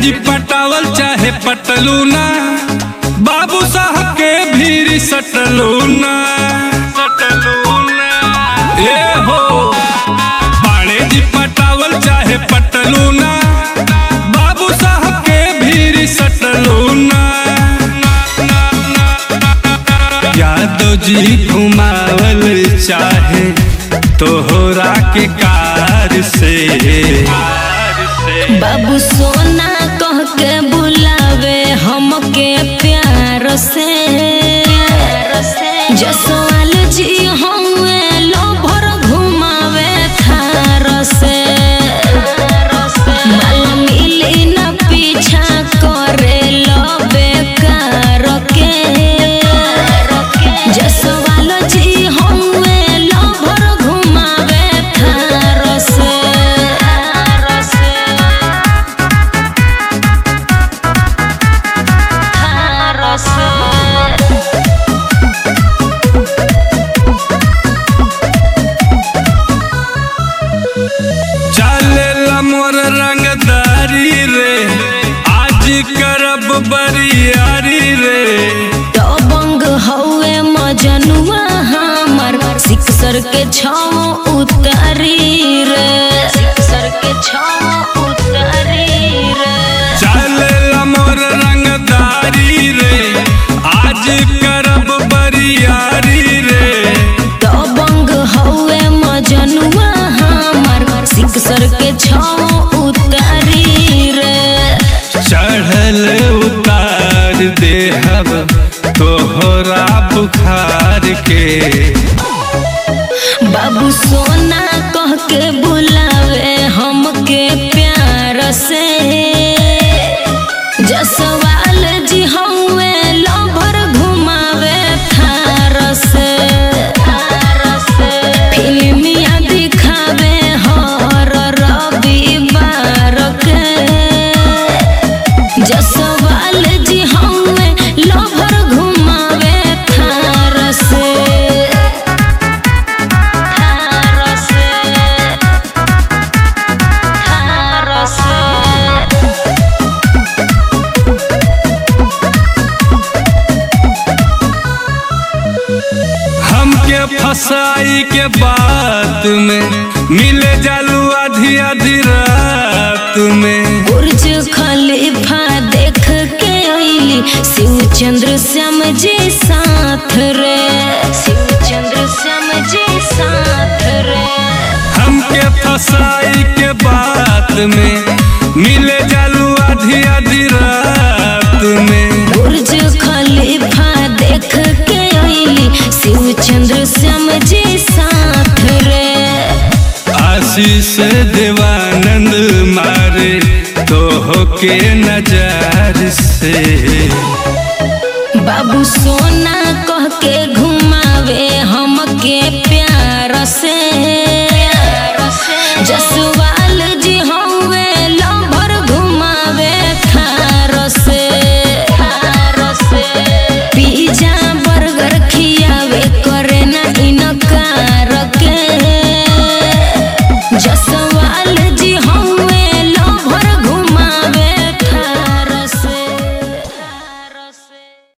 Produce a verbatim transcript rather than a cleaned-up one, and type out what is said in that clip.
जी पटावल चाहे पटलूना, बाबू साहब के भीरी सटलूना सटलूना ए हो। पाड़े जी पटावल चाहे पटलूना, बाबू साहब के भीरी सटलूना। यादव जी घुमावल चाहे तोहरा के कार से, बाबू सोना कह के बुलावे हमके प्यार से। जसवाल जी हमें लोभर घुमावे थार से। माल मिली न पीछा करे लो बेकार के। जसवाल जी हमें लोभर घुमावे थार से। चलेला मोर रंगदारी रे, आज करब बरियारी रे। दबंग हवे मजनुआ हमर, सिक्सर के छाव उतारी रे। सिक्सर के छाव उतारी रे। चलेला मोर रंगदारी रे, आज करब बरियारी रे। दबंग हवे मजनुआ हमर, सिक्सर के छाव उतारी रे। चढ़ल उतार देहब तोहरा बुखार के। बाबू सोना कह के बुलावे हमके प्यार से। जसवाल जी हमें लोभर घुमावे थार से। फिल्मिया दिखावे हर रविवार के। जसवाल जी हमें लोभर घुमावे थार से। थार से थार से। हमके फसाई के बात में मिले जालू आधी आधी रात में। बुर्ज खलीफा देख के आईली शिव चंद्र श्याम जी साथ रे। शिव चंद्र श्याम जी साथ रे। हमके फसाई के बात में मिले जालू आधी आधी रात में। बुर्ज खलीफा देख के आईली शिव चंद्र श्याम जी साथ रे। आशीष देवानंद मारे तो के नजर से। बाबू सोना कह के घुमावे हमके